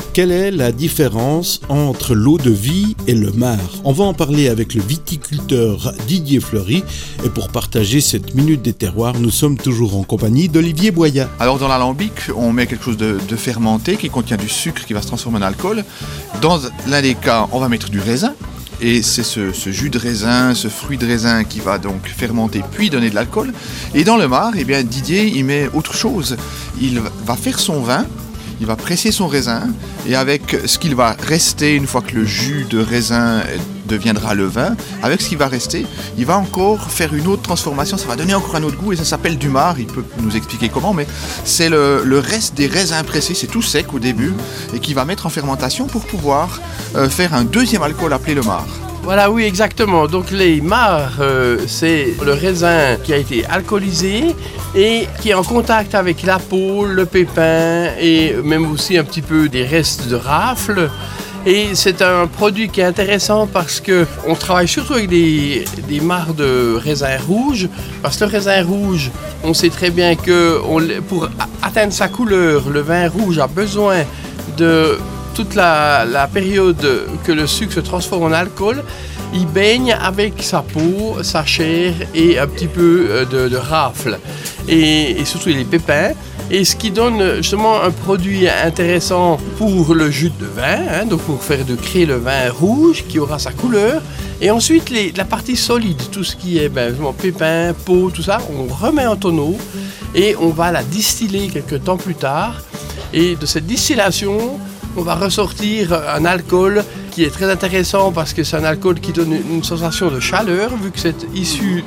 Quelle est la différence entre l'eau-de-vie et le marc? On va en parler avec le viticulteur Didier Fleury. Et pour partager cette minute des terroirs, nous sommes toujours en compagnie d'Olivier Boyat. Alors dans l'alambic, on met quelque chose de fermenté qui contient du sucre qui va se transformer en alcool. Dans l'un des cas, on va mettre du raisin. Et c'est ce jus de raisin, ce fruit de raisin qui va donc fermenter puis donner de l'alcool. Et dans le marc, eh bien, Didier, il met autre chose. Il va faire son vin. Il va presser son raisin et avec ce qu'il va rester, une fois que le jus de raisin deviendra le vin, avec ce qui va rester, il va encore faire une autre transformation, ça va donner encore un autre goût et ça s'appelle du marc. Il peut nous expliquer comment, mais c'est le reste des raisins pressés, c'est tout sec au début et qu'il va mettre en fermentation pour pouvoir faire un deuxième alcool appelé le marc. Voilà, oui, exactement. Donc les marcs, c'est le raisin qui a été alcoolisé et qui est en contact avec la peau, le pépin et même aussi un petit peu des restes de rafle. Et c'est un produit qui est intéressant parce qu'on travaille surtout avec des marcs de raisin rouge. Parce que le raisin rouge, on sait très bien que pour atteindre sa couleur, le vin rouge a besoin de toute la période que le sucre se transforme en alcool. Il baigne avec sa peau, sa chair et un petit peu de rafle et surtout les pépins. Et ce qui donne justement un produit intéressant pour le jus de vin, donc pour créer le vin rouge qui aura sa couleur. Et ensuite la partie solide, tout ce qui est pépins, peau, tout ça, on remet en tonneau et on va la distiller quelques temps plus tard. Et de cette distillation, on va ressortir un alcool qui est très intéressant parce que c'est un alcool qui donne une sensation de chaleur vu que c'est issu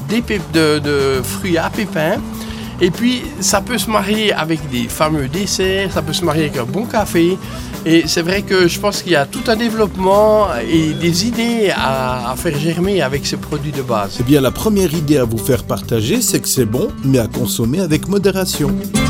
de fruits à pépins. Et puis ça peut se marier avec des fameux desserts, ça peut se marier avec un bon café. Et c'est vrai que je pense qu'il y a tout un développement et des idées à faire germer avec ces produits de base. Eh bien, la première idée à vous faire partager, c'est que c'est bon, mais à consommer avec modération.